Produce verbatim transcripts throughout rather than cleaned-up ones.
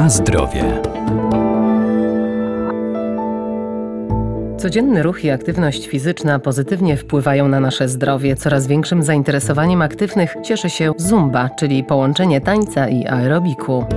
Na zdrowie. Codzienny ruch i aktywność fizyczna pozytywnie wpływają na nasze zdrowie. Coraz większym zainteresowaniem aktywnych cieszy się zumba, czyli połączenie tańca i aerobiku.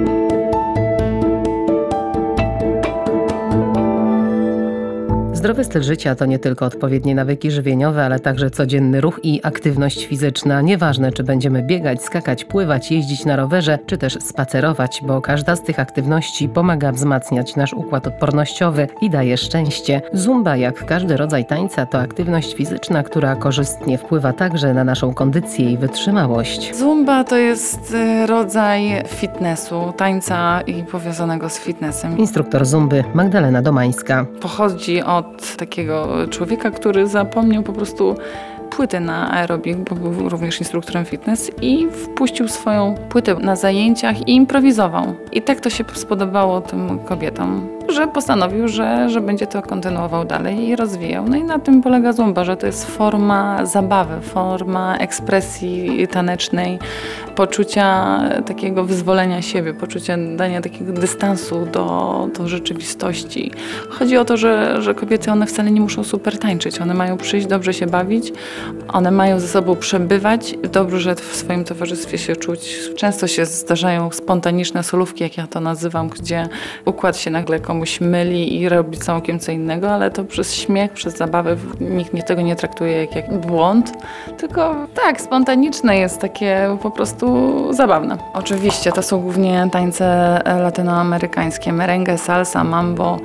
Zdrowy styl życia to nie tylko odpowiednie nawyki żywieniowe, ale także codzienny ruch i aktywność fizyczna. Nieważne, czy będziemy biegać, skakać, pływać, jeździć na rowerze, czy też spacerować, bo każda z tych aktywności pomaga wzmacniać nasz układ odpornościowy i daje szczęście. Zumba, jak każdy rodzaj tańca, to aktywność fizyczna, która korzystnie wpływa także na naszą kondycję i wytrzymałość. Zumba to jest rodzaj fitnessu, tańca i powiązanego z fitnessem. Instruktor zumby Magdalena Domańska. Pochodzi od takiego człowieka, który zapomniał po prostu płyty na aerobik, bo był również instruktorem fitness i wpuścił swoją płytę na zajęciach i improwizował. I tak to się spodobało tym kobietom, że postanowił, że, że będzie to kontynuował dalej i rozwijał. No i na tym polega zumba, że to jest forma zabawy, forma ekspresji tanecznej, poczucia takiego wyzwolenia siebie, poczucia dania takiego dystansu do, do rzeczywistości. Chodzi o to, że, że kobiety, one wcale nie muszą super tańczyć, one mają przyjść, dobrze się bawić, one mają ze sobą przebywać, dobrze w swoim towarzystwie się czuć. Często się zdarzają spontaniczne solówki, jak ja to nazywam, gdzie układ się nagle komuś myli i robi całkiem co innego, ale to przez śmiech, przez zabawę nikt tego nie traktuje jak, jak błąd, tylko tak, spontaniczne jest, takie po prostu zabawne. Oczywiście to są głównie tańce latynoamerykańskie, merengue, salsa, mambo,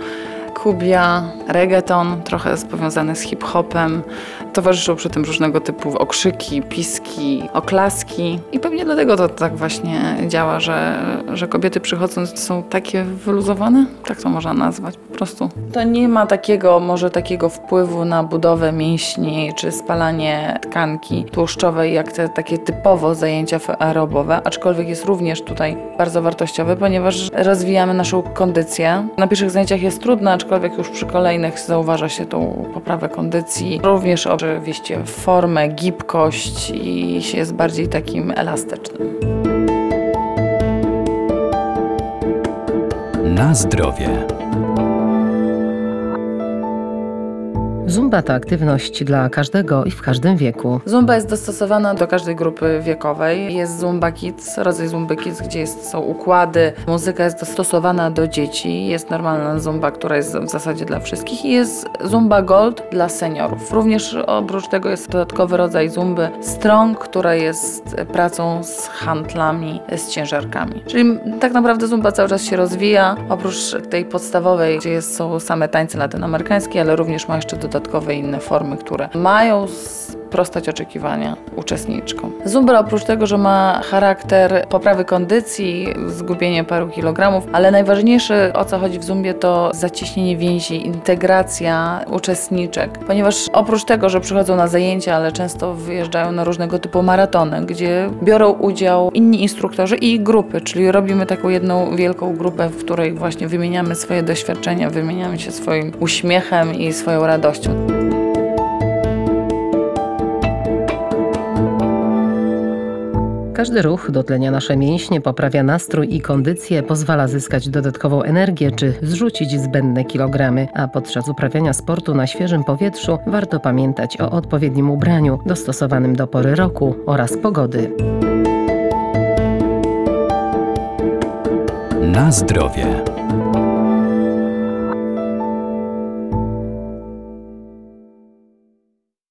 kubia, reggaeton, trochę powiązany z hip-hopem. Towarzyszą przy tym różnego typu okrzyki, piski, oklaski i pewnie dlatego to tak właśnie działa, że, że kobiety przychodząc są takie wyluzowane, tak to można nazwać po prostu. To nie ma takiego, może takiego wpływu na budowę mięśni czy spalanie tkanki tłuszczowej, jak te takie typowo zajęcia aerobowe, aczkolwiek jest również tutaj bardzo wartościowy, ponieważ rozwijamy naszą kondycję. Na pierwszych zajęciach jest trudno, aczkolwiek już przy kolejnych zauważa się tą poprawę kondycji. Również oczywiście formę, gibkość i się jest bardziej takim elastycznym. Na zdrowie. Zumba to aktywność dla każdego i w każdym wieku. Zumba jest dostosowana do każdej grupy wiekowej. Jest Zumba Kids, rodzaj Zumby Kids, gdzie jest, są układy. Muzyka jest dostosowana do dzieci. Jest normalna Zumba, która jest w zasadzie dla wszystkich. I jest Zumba Gold dla seniorów. Również oprócz tego jest dodatkowy rodzaj Zumby Strong, która jest pracą z handlami, z ciężarkami. Czyli tak naprawdę Zumba cały czas się rozwija. Oprócz tej podstawowej, gdzie jest, są same tańce latynoamerykańskie, ale również ma jeszcze dodatkowe dodatkowe inne formy, które mają sprostać oczekiwania uczestniczkom. Zumba oprócz tego, że ma charakter poprawy kondycji, zgubienie paru kilogramów, ale najważniejsze, o co chodzi w zumbie, to zacieśnienie więzi, integracja uczestniczek, ponieważ oprócz tego, że przychodzą na zajęcia, ale często wyjeżdżają na różnego typu maratony, gdzie biorą udział inni instruktorzy i grupy, czyli robimy taką jedną wielką grupę, w której właśnie wymieniamy swoje doświadczenia, wymieniamy się swoim uśmiechem i swoją radością. Każdy ruch dotlenia nasze mięśnie, poprawia nastrój i kondycję, pozwala zyskać dodatkową energię czy zrzucić zbędne kilogramy. A podczas uprawiania sportu na świeżym powietrzu warto pamiętać o odpowiednim ubraniu, dostosowanym do pory roku oraz pogody. Na zdrowie.